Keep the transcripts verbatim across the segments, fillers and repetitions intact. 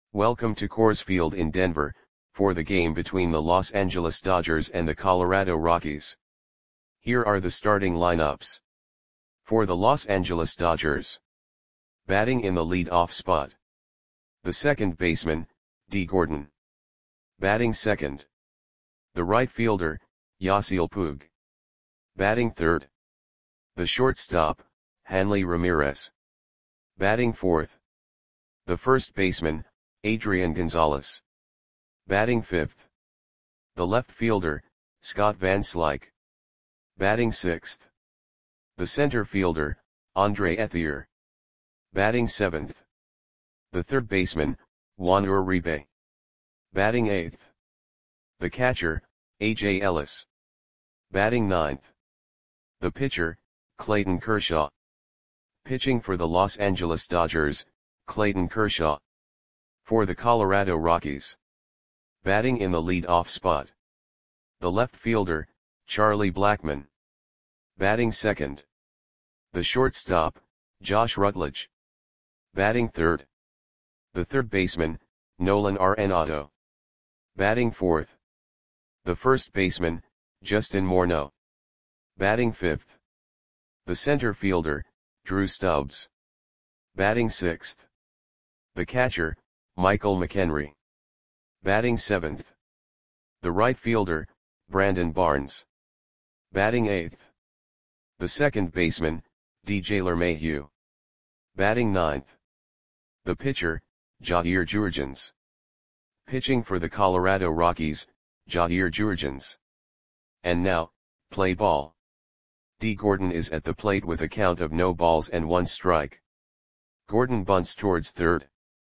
Welcome to Coors Field in Denver, for the game between the Los Angeles Dodgers and the Colorado Rockies. Here are the starting lineups. For the Los Angeles Dodgers. Batting in the lead-off spot. The second baseman, Dee Gordon. Batting second. The right fielder, Yasiel Puig. Batting third. The shortstop, Hanley Ramirez. Batting fourth. The first baseman, Adrian Gonzalez. Batting fifth. The left fielder, Scott Van Slyke. Batting sixth. The center fielder, Andre Ethier. Batting seventh. The third baseman, Juan Uribe. Batting eighth. The catcher, A J Ellis. Batting ninth. The pitcher, Clayton Kershaw. Pitching for the Los Angeles Dodgers, Clayton Kershaw. For the Colorado Rockies. Batting in the lead-off spot. The left fielder, Charlie Blackmon. Batting second. The shortstop, Josh Rutledge. Batting third. The third baseman, Nolan Arenado. Batting fourth. The first baseman, Justin Morneau. Batting fifth. The center fielder, Drew Stubbs. Batting sixth. The catcher, Michael McHenry. Batting seventh. The right fielder, Brandon Barnes. Batting eighth. The second baseman, D J LeMahieu. Batting ninth. The pitcher, Jair Jurrjens. Pitching for the Colorado Rockies, Jair Jurrjens. And now, play ball. Dee Gordon is at the plate with a count of no balls and one strike. Gordon bunts towards third.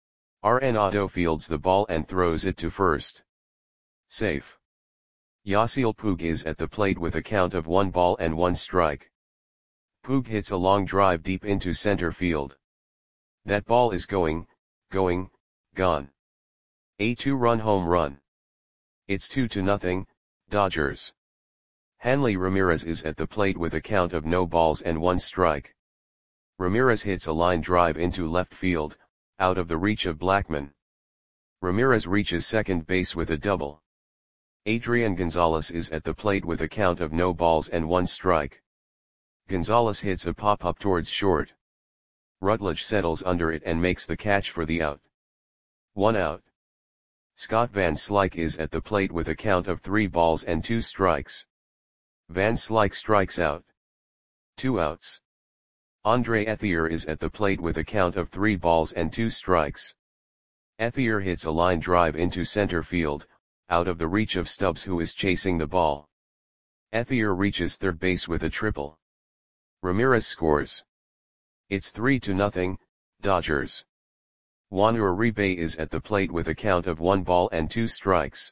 Arenado fields the ball and throws it to first. Safe. Yasiel Puig is at the plate with a count of one ball and one strike. Puig hits a long drive deep into center field. That ball is going, going, gone. A two-run home run. It's two to nothing, Dodgers. Hanley Ramirez is at the plate with a count of no balls and one strike. Ramirez hits a line drive into left field, out of the reach of Blackmon. Ramirez reaches second base with a double. Adrian Gonzalez is at the plate with a count of no balls and one strike. Gonzalez hits a pop-up towards short. Rutledge settles under it and makes the catch for the out. One out. Scott Van Slyke is at the plate with a count of three balls and two strikes. Van Slyke strikes out. Two outs. Andre Ethier is at the plate with a count of three balls and two strikes. Ethier hits a line drive into center field, out of the reach of Stubbs who is chasing the ball. Ethier reaches third base with a triple. Ramirez scores. It's three to nothing, Dodgers. Juan Uribe is at the plate with a count of one ball and two strikes.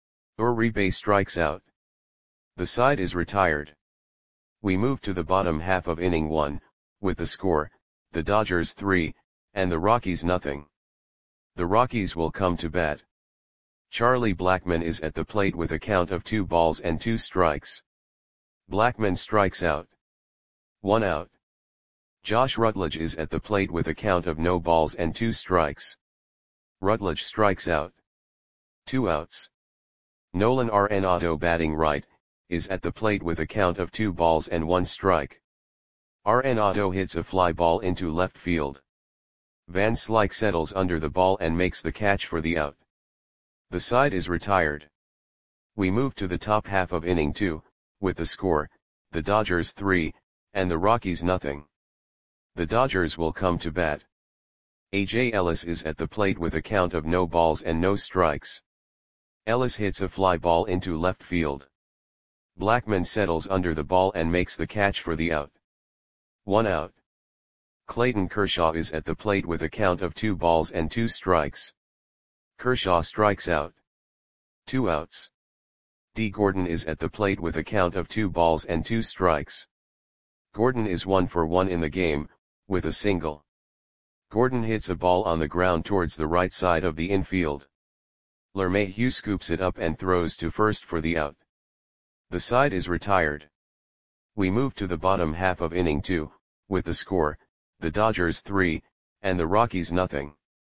Uribe strikes out. The side is retired. We move to the bottom half of inning one, with the score, the Dodgers three, and the Rockies nothing. The Rockies will come to bat. Charlie Blackmon is at the plate with a count of two balls and two strikes. Blackmon strikes out. One out. Josh Rutledge is at the plate with a count of no balls and two strikes. Rutledge strikes out. Two outs. Nolan Arenado batting right, is at the plate with a count of two balls and one strike. Arenado hits a fly ball into left field. Van Slyke settles under the ball and makes the catch for the out. The side is retired. We move to the top half of inning two, with the score, the Dodgers three, and the Rockies nothing. The Dodgers will come to bat. A J Ellis is at the plate with a count of no balls and no strikes. Ellis hits a fly ball into left field. Blackmon settles under the ball and makes the catch for the out. One out. Clayton Kershaw is at the plate with a count of two balls and two strikes. Kershaw strikes out. Two outs. Dee Gordon is at the plate with a count of two balls and two strikes. Gordon is one for one in the game, with a single. Gordon hits a ball on the ground towards the right side of the infield. LeMahieu scoops it up and throws to first for the out. The side is retired. We move to the bottom half of inning two, with the score, the Dodgers three, and the Rockies nothing.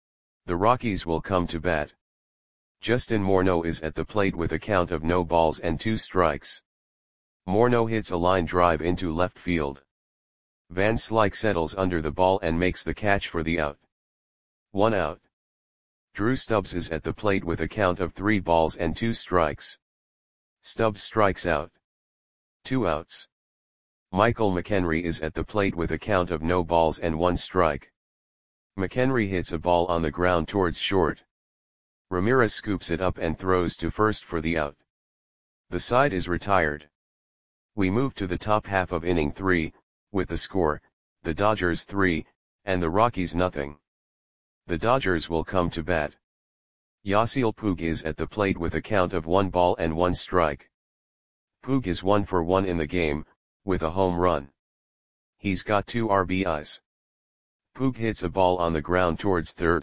The Rockies will come to bat. Justin Morneau is at the plate with a count of no balls and two strikes. Morneau hits a line drive into left field. Van Slyke settles under the ball and makes the catch for the out. One out. Drew Stubbs is at the plate with a count of three balls and two strikes. Stubbs strikes out. Two outs. Michael McHenry is at the plate with a count of no balls and one strike. McHenry hits a ball on the ground towards short. Ramirez scoops it up and throws to first for the out. The side is retired. We move to the top half of inning three, with the score, the Dodgers three, and the Rockies nothing. The Dodgers will come to bat. Yasiel Puig is at the plate with a count of one ball and one strike. Puig is one for one in the game, with a home run. He's got two R B Is. Puig hits a ball on the ground towards third.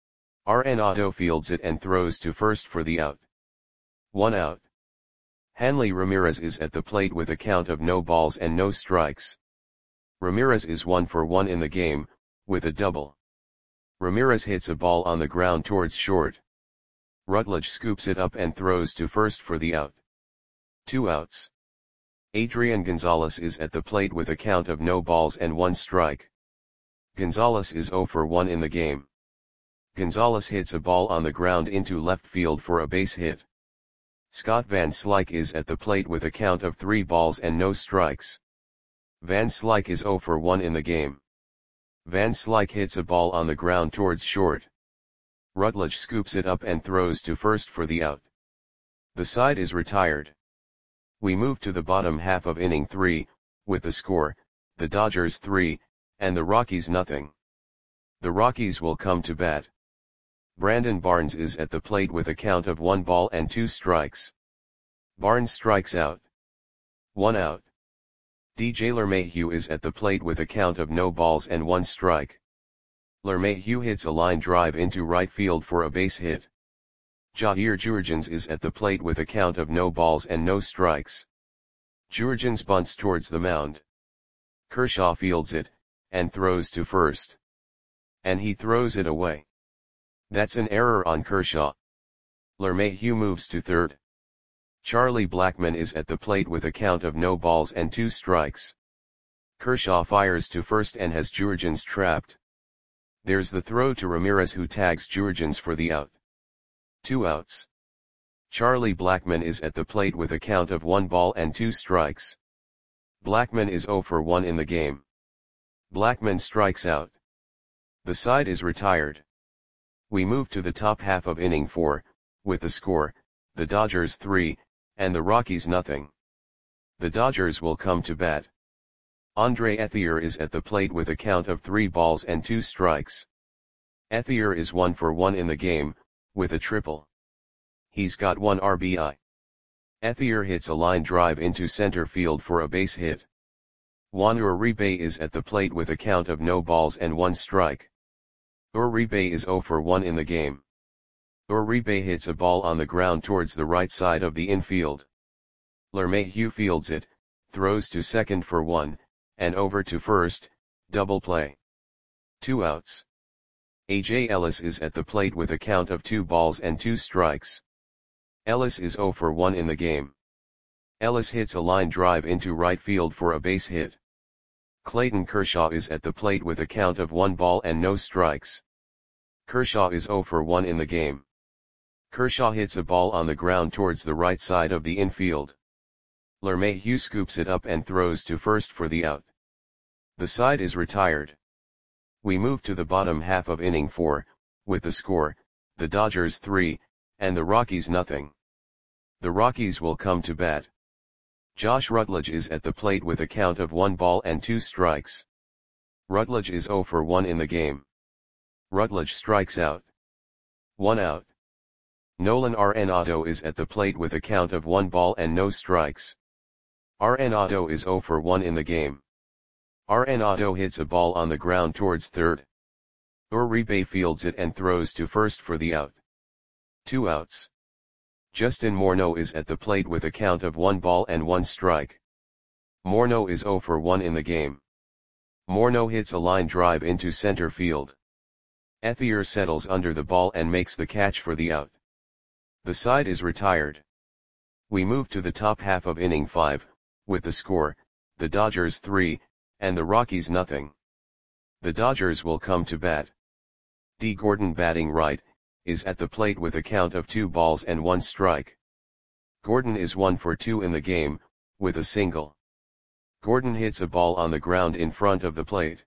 Arenado fields it and throws to first for the out. One out. Hanley Ramirez is at the plate with a count of no balls and no strikes. Ramirez is one for one in the game, with a double. Ramirez hits a ball on the ground towards short. Rutledge scoops it up and throws to first for the out. Two outs. Adrian Gonzalez is at the plate with a count of no balls and one strike. Gonzalez is zero for one in the game. Gonzalez hits a ball on the ground into left field for a base hit. Scott Van Slyke is at the plate with a count of three balls and no strikes. Van Slyke is zero for one in the game. Van Slyke hits a ball on the ground towards short. Rutledge scoops it up and throws to first for the out. The side is retired. We move to the bottom half of inning three, with the score, the Dodgers three, and the Rockies nothing. The Rockies will come to bat. Brandon Barnes is at the plate with a count of one ball and two strikes. Barnes strikes out. One out. D J LeMahieu is at the plate with a count of no balls and one strike. LeMahieu hits a line drive into right field for a base hit. Jair Jurrjens is at the plate with a count of no balls and no strikes. Jurrjens bunts towards the mound. Kershaw fields it, and throws to first. And he throws it away. That's an error on Kershaw. LeMahieu moves to third. Charlie Blackmon is at the plate with a count of no balls and two strikes. Kershaw fires to first and has Jurrjens trapped. There's the throw to Ramirez, who tags Jurrjens for the out. Two outs. Charlie Blackmon is at the plate with a count of one ball and two strikes. Blackmon is zero for one in the game. Blackmon strikes out. The side is retired. We move to the top half of inning four, with the score, the Dodgers three, and the Rockies nothing. The Dodgers will come to bat. Andre Ethier is at the plate with a count of three balls and two strikes. Ethier is one for one in the game, with a triple. He's got one R B I. Ethier hits a line drive into center field for a base hit. Juan Uribe is at the plate with a count of no balls and one strike. Uribe is zero for one in the game. Uribe hits a ball on the ground towards the right side of the infield. LeMahieu fields it, throws to second for one, and over to first, double play. Two outs. A J Ellis is at the plate with a count of two balls and two strikes. Ellis is zero for one in the game. Ellis hits a line drive into right field for a base hit. Clayton Kershaw is at the plate with a count of one ball and no strikes. Kershaw is zero for one in the game. Kershaw hits a ball on the ground towards the right side of the infield. LeMahieu scoops it up and throws to first for the out. The side is retired. We move to the bottom half of inning four, with the score, the Dodgers three, and the Rockies nothing. The Rockies will come to bat. Josh Rutledge is at the plate with a count of one ball and two strikes. Rutledge is zero for one in the game. Rutledge strikes out. One out. Nolan Arenado is at the plate with a count of one ball and no strikes. Arenado is zero for one in the game. Arenado hits a ball on the ground towards third. Uribe fields it and throws to first for the out. Two outs. Justin Morneau is at the plate with a count of one ball and one strike. Morneau is zero for one in the game. Morneau hits a line drive into center field. Ethier settles under the ball and makes the catch for the out. The side is retired. We move to the top half of inning five, with the score, the Dodgers three, and the Rockies nothing. The Dodgers will come to bat. D. Gordon, batting right, is at the plate with a count of two balls and one strike. Gordon is one for two in the game, with a single. Gordon hits a ball on the ground in front of the plate.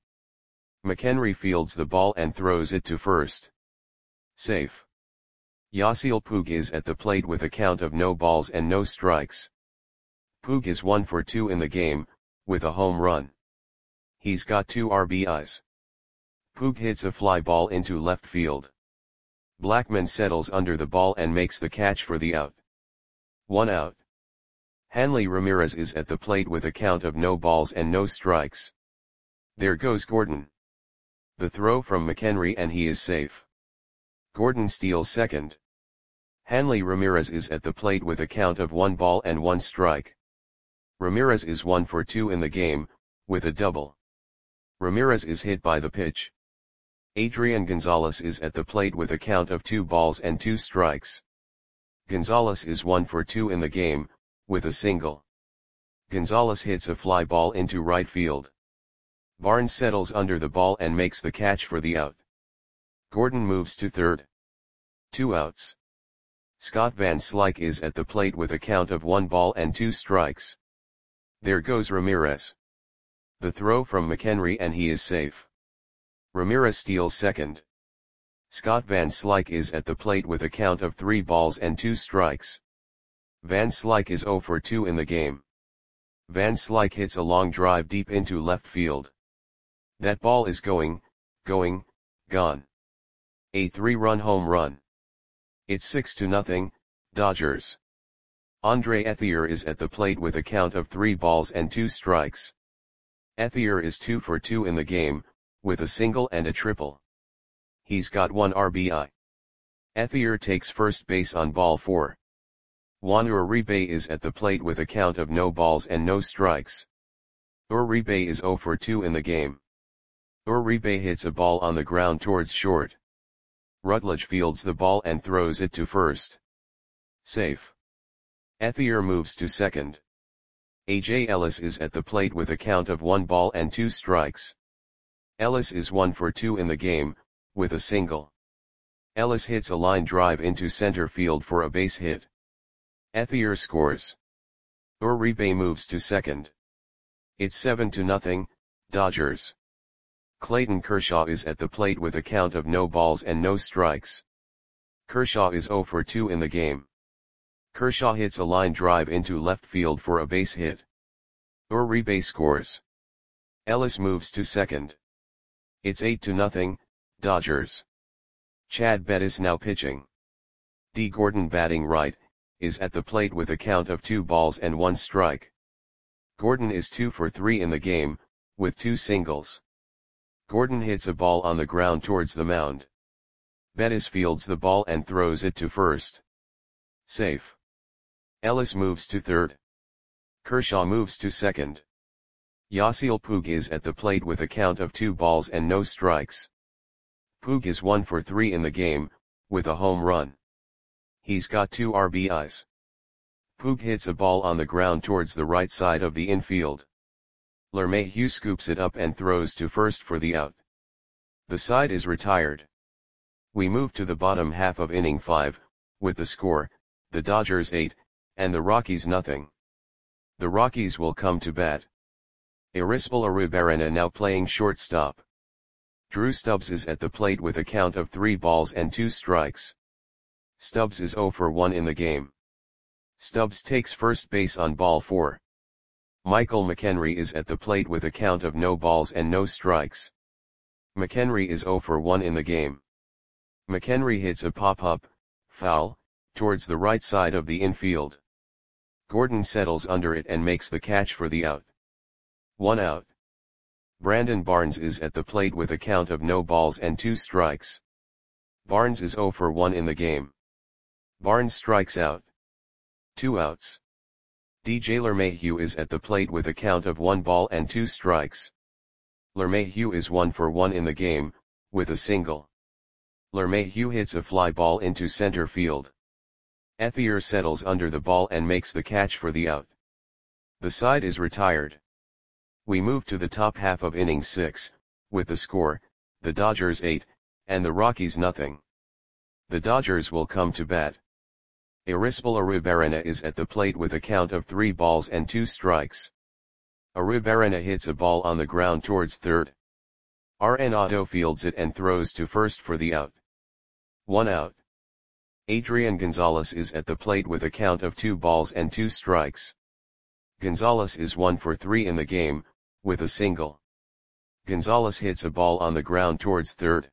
McHenry fields the ball and throws it to first. Safe. Yasiel Puig is at the plate with a count of no balls and no strikes. Puig is one for two in the game, with a home run. He's got two R B Is. Puig hits a fly ball into left field. Blackmon settles under the ball and makes the catch for the out. One out. Hanley Ramirez is at the plate with a count of no balls and no strikes. There goes Gordon. The throw from McHenry and he is safe. Gordon steals second. Hanley Ramirez is at the plate with a count of one ball and one strike. Ramirez is one for two in the game, with a double. Ramirez is hit by the pitch. Adrian Gonzalez is at the plate with a count of two balls and two strikes. Gonzalez is one for two in the game, with a single. Gonzalez hits a fly ball into right field. Barnes settles under the ball and makes the catch for the out. Gordon moves to third. Two outs. Scott Van Slyke is at the plate with a count of one ball and two strikes. There goes Ramirez. The throw from McHenry and he is safe. Ramirez steals second. Scott Van Slyke is at the plate with a count of three balls and two strikes. Van Slyke is zero for two in the game. Van Slyke hits a long drive deep into left field. That ball is going, going, gone. A three-run home run. It's six to nothing, Dodgers. Andre Ethier is at the plate with a count of three balls and two strikes. Ethier is two for two in the game, with a single and a triple. He's got one R B I. Ethier takes first base on ball four. Juan Uribe is at the plate with a count of no balls and no strikes. Uribe is zero for two in the game. Uribe hits a ball on the ground towards short. Rutledge fields the ball and throws it to first. Safe. Ethier moves to second. A J Ellis is at the plate with a count of one ball and two strikes. Ellis is one for two in the game, with a single. Ellis hits a line drive into center field for a base hit. Ethier scores. Uribe moves to second. It's seven to nothing, Dodgers. Clayton Kershaw is at the plate with a count of no balls and no strikes. Kershaw is zero for two in the game. Kershaw hits a line drive into left field for a base hit. Uribe scores. Ellis moves to second. It's eight to nothing, Dodgers. Chad Bettis now pitching. D. Gordon, batting right, is at the plate with a count of two balls and one strike. Gordon is two for three in the game, with two singles. Gordon hits a ball on the ground towards the mound. Bettis fields the ball and throws it to first. Safe. Ellis moves to third. Kershaw moves to second. Yasiel Puig is at the plate with a count of two balls and no strikes. Puig is one for three in the game, with a home run. He's got two R B Is. Puig hits a ball on the ground towards the right side of the infield. LeMahieu scoops it up and throws to first for the out. The side is retired. We move to the bottom half of inning five, with the score, the Dodgers eight, and the Rockies nothing. The Rockies will come to bat. Arisbal Arruabarrena now playing shortstop. Drew Stubbs is at the plate with a count of three balls and two strikes. Stubbs is zero for one in the game. Stubbs takes first base on ball four. Michael McHenry is at the plate with a count of no balls and no strikes. McHenry is zero for one in the game. McHenry hits a pop-up, foul, towards the right side of the infield. Gordon settles under it and makes the catch for the out. One out. Brandon Barnes is at the plate with a count of no balls and two strikes. Barnes is zero for one in the game. Barnes strikes out. Two outs. D J LeMahieu is at the plate with a count of one ball and two strikes. LeMahieu is one for one in the game, with a single. LeMahieu hits a fly ball into center field. Ethier settles under the ball and makes the catch for the out. The side is retired. We move to the top half of inning six, with the score, the Dodgers eight, and the Rockies nothing. The Dodgers will come to bat. Arisbal Arruabarrena is at the plate with a count of three balls and two strikes. Arruabarrena hits a ball on the ground towards third. Arenado fields it and throws to first for the out. One out. Adrian Gonzalez is at the plate with a count of two balls and two strikes. Gonzalez is one for three in the game, with a single. Gonzalez hits a ball on the ground towards third.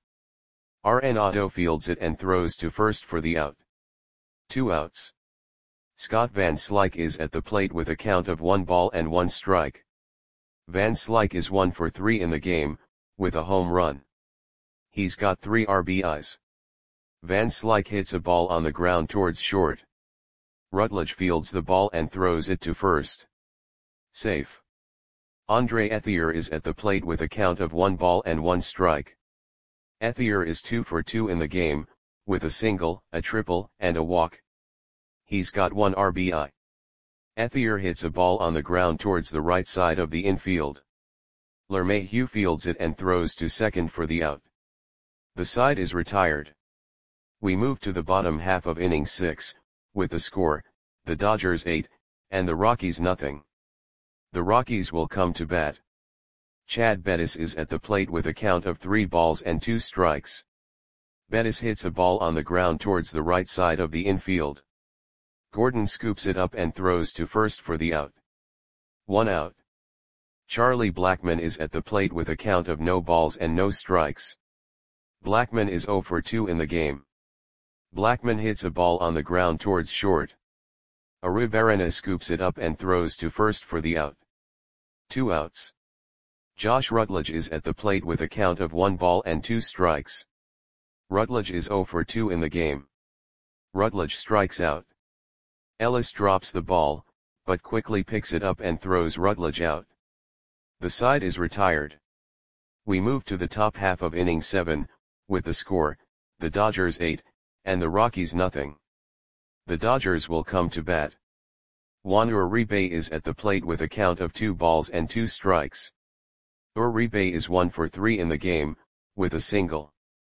Arenado fields it and throws to first for the out. Two outs. Scott Van Slyke is at the plate with a count of one ball and one strike. Van Slyke is one for three in the game, with a home run. He's got three R B Is. Van Slyke hits a ball on the ground towards short. Rutledge fields the ball and throws it to first. Safe. Andre Ethier is at the plate with a count of one ball and one strike. Ethier is two for two in the game, with a single, a triple, and a walk. He's got one R B I. Ethier hits a ball on the ground towards the right side of the infield. LeMahieu fields it and throws to second for the out. The side is retired. We move to the bottom half of inning six, with the score, the Dodgers eight, and the Rockies nothing. The Rockies will come to bat. Chad Bettis is at the plate with a count of three balls and two strikes. Bettis hits a ball on the ground towards the right side of the infield. Gordon scoops it up and throws to first for the out. One out. Charlie Blackmon is at the plate with a count of no balls and no strikes. Blackmon is zero for two in the game. Blackmon hits a ball on the ground towards short. Arruabarrena scoops it up and throws to first for the out. Two outs. Josh Rutledge is at the plate with a count of one ball and two strikes. Rutledge is zero for two in the game. Rutledge strikes out. Ellis drops the ball, but quickly picks it up and throws Rutledge out. The side is retired. We move to the top half of inning seven, with the score, the Dodgers eight, and the Rockies nothing. The Dodgers will come to bat. Juan Uribe is at the plate with a count of two balls and two strikes. Uribe is one for three in the game, with a single.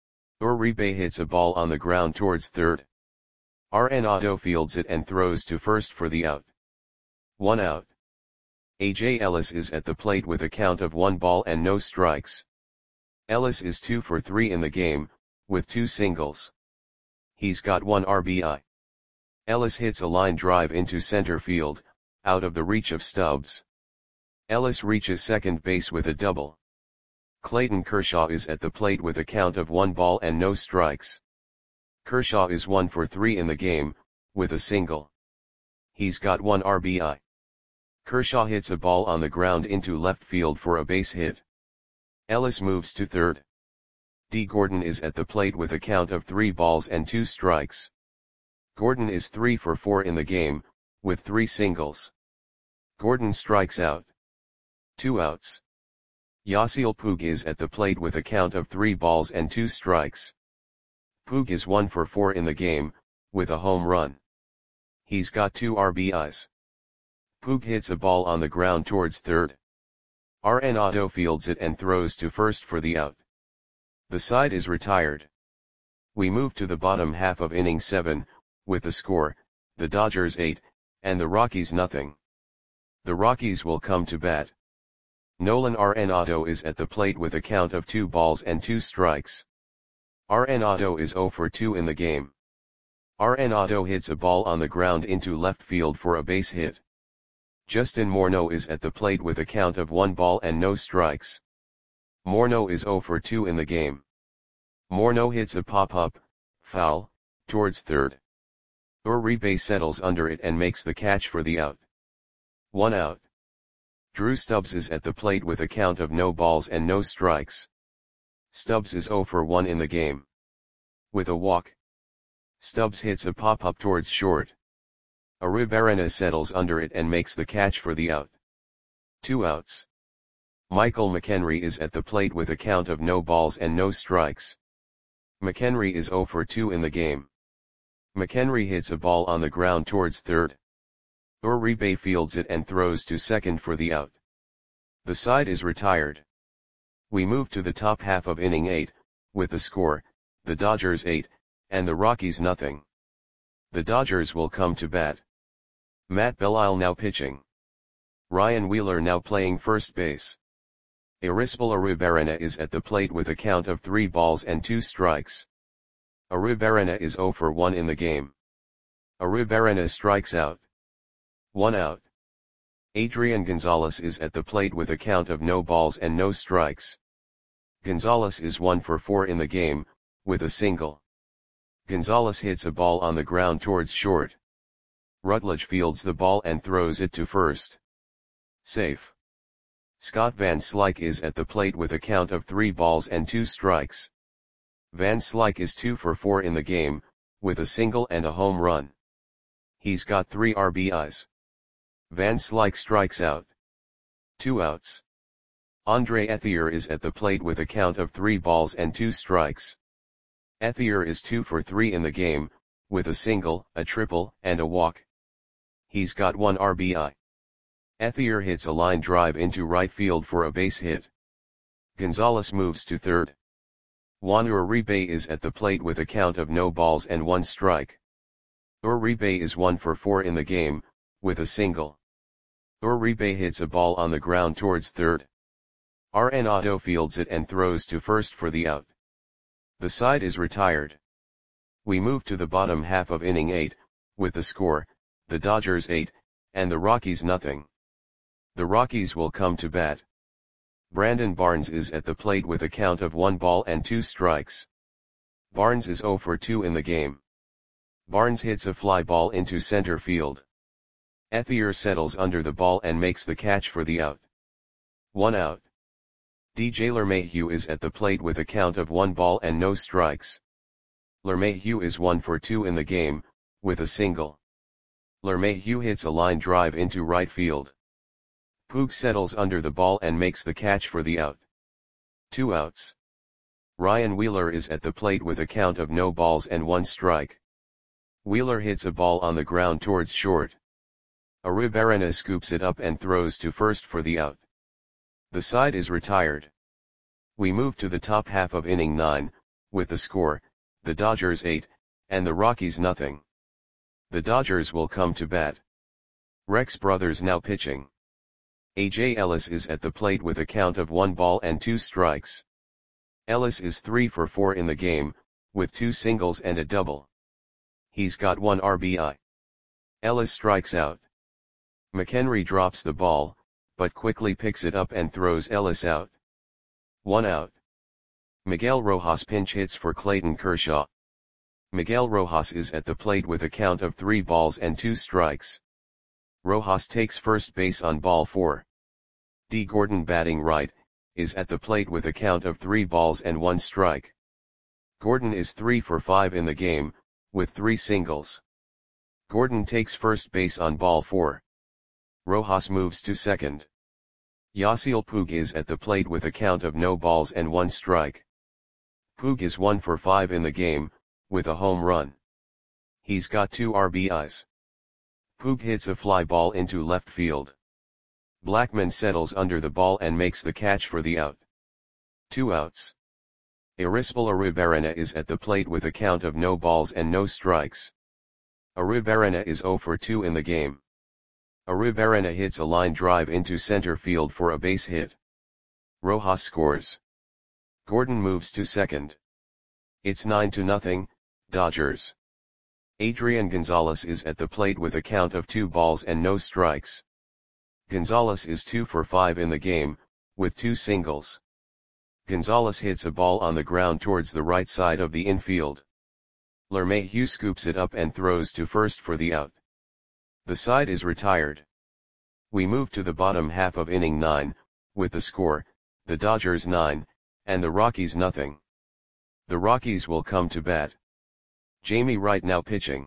Uribe hits a ball on the ground towards third. Arenado fields it and throws to first for the out. One out. A J Ellis is at the plate with a count of one ball and no strikes. Ellis is two for three in the game, with two singles. He's got one R B I. Ellis hits a line drive into center field, out of the reach of Stubbs. Ellis reaches second base with a double. Clayton Kershaw is at the plate with a count of one ball and no strikes. Kershaw is one for three in the game, with a single. He's got one R B I. Kershaw hits a ball on the ground into left field for a base hit. Ellis moves to third. D. Gordon is at the plate with a count of three balls and two strikes. Gordon is three for four in the game, with three singles. Gordon strikes out. Two outs. Yasiel Puig is at the plate with a count of three balls and two strikes. Puig is one for four in the game, with a home run. He's got two R B Is. Puig hits a ball on the ground towards third. Arenado fields it and throws to first for the out. The side is retired. We move to the bottom half of inning seven, with the score, the Dodgers eight, and the Rockies nothing. The Rockies will come to bat. Nolan Arenado is at the plate with a count of two balls and two strikes. Arenado is zero for two in the game. Arenado hits a ball on the ground into left field for a base hit. Justin Morneau is at the plate with a count of one ball and no strikes. Morneau is zero for two in the game. Morneau hits a pop-up, foul, towards third. Uribe settles under it and makes the catch for the out. One out. Drew Stubbs is at the plate with a count of no balls and no strikes. Stubbs is zero for one in the game. With a walk. Stubbs hits a pop-up towards short. Arruabarrena settles under it and makes the catch for the out. Two outs. Michael McHenry is at the plate with a count of no balls and no strikes. McHenry is zero for two in the game. McHenry hits a ball on the ground towards third. Uribe fields it and throws to second for the out. The side is retired. We move to the top half of inning eight, with the score, the Dodgers eight, and the Rockies nothing. The Dodgers will come to bat. Matt Belisle now pitching. Ryan Wheeler now playing first base. Arisbal Arruabarrena is at the plate with a count of three balls and two strikes. Arruabarrena is zero for one in the game. Arruabarrena strikes out. One out. Adrian Gonzalez is at the plate with a count of no balls and no strikes. Gonzalez is one for four in the game, with a single. Gonzalez hits a ball on the ground towards short. Rutledge fields the ball and throws it to first. Safe. Scott Van Slyke is at the plate with a count of three balls and two strikes. Van Slyke is two for four in the game, with a single and a home run. He's got three R B Is. Van Slyke strikes out. Two outs. Andre Ethier is at the plate with a count of three balls and two strikes. Ethier is two for three in the game, with a single, a triple, and a walk. He's got one R B I. Ethier hits a line drive into right field for a base hit. Gonzalez moves to third. Juan Uribe is at the plate with a count of no balls and one strike. Uribe is one for four in the game, with a single. Uribe hits a ball on the ground towards third. Arenado fields it and throws to first for the out. The side is retired. We move to the bottom half of inning eight, with the score, the Dodgers eight, and the Rockies nothing. The Rockies will come to bat. Brandon Barnes is at the plate with a count of one ball and two strikes. Barnes is zero for two in the game. Barnes hits a fly ball into center field. Ethier settles under the ball and makes the catch for the out. One out. D J LeMahieu is at the plate with a count of one ball and no strikes. LeMahieu is one for two in the game, with a single. LeMahieu hits a line drive into right field. Puig settles under the ball and makes the catch for the out. Two outs. Ryan Wheeler is at the plate with a count of no balls and one strike. Wheeler hits a ball on the ground towards short. Arruabarrena scoops it up and throws to first for the out. The side is retired. We move to the top half of inning nine, with the score, the Dodgers eight, and the Rockies nothing. The Dodgers will come to bat. Rex Brothers now pitching. A J Ellis is at the plate with a count of one ball and two strikes. Ellis is three for four in the game, with two singles and a double. He's got one R B I. Ellis strikes out. McHenry drops the ball, but quickly picks it up and throws Ellis out. One out. Miguel Rojas pinch hits for Clayton Kershaw. Miguel Rojas is at the plate with a count of three balls and two strikes. Rojas takes first base on ball four. D. Gordon batting right, is at the plate with a count of three balls and one strike. Gordon is three for five in the game, with three singles. Gordon takes first base on ball four. Rojas moves to second. Yasiel Puig is at the plate with a count of no balls and one strike. Puig is one for five in the game, with a home run. He's got two R B Is. Puig hits a fly ball into left field. Blackman settles under the ball and makes the catch for the out. Two outs. Arisbal Arruabarrena is at the plate with a count of no balls and no strikes. Arruabarrena is zero for two in the game. Arruabarrena hits a line drive into center field for a base hit. Rojas scores. Gordon moves to second. It's nine to nothing, Dodgers. Adrian Gonzalez is at the plate with a count of two balls and no strikes. Gonzalez is two for five in the game, with two singles. Gonzalez hits a ball on the ground towards the right side of the infield. LeMahieu scoops it up and throws to first for the out. The side is retired. We move to the bottom half of inning nine, with the score, the Dodgers nine, and the Rockies nothing. The Rockies will come to bat. Jamie Wright now pitching.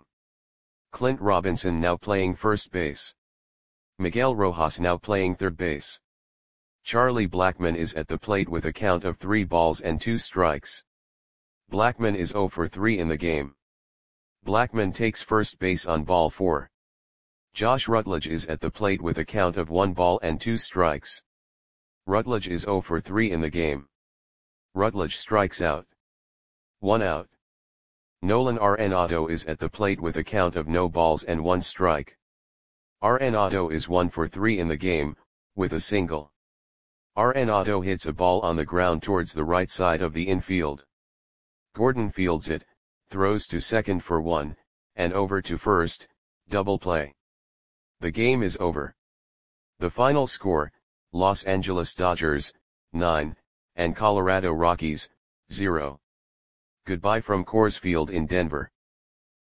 Clint Robinson now playing first base. Miguel Rojas now playing third base. Charlie Blackmon is at the plate with a count of three balls and two strikes. Blackmon is zero for three in the game. Blackmon takes first base on ball four. Josh Rutledge is at the plate with a count of one ball and two strikes. Rutledge is zero for three in the game. Rutledge strikes out. One out. Nolan Arenado is at the plate with a count of no balls and one strike. Arenado is one for three in the game, with a single. Arenado hits a ball on the ground towards the right side of the infield. Gordon fields it, throws to second for one, and over to first, double play. The game is over. The final score, Los Angeles Dodgers, nine, and Colorado Rockies, zero. Goodbye from Coors Field in Denver.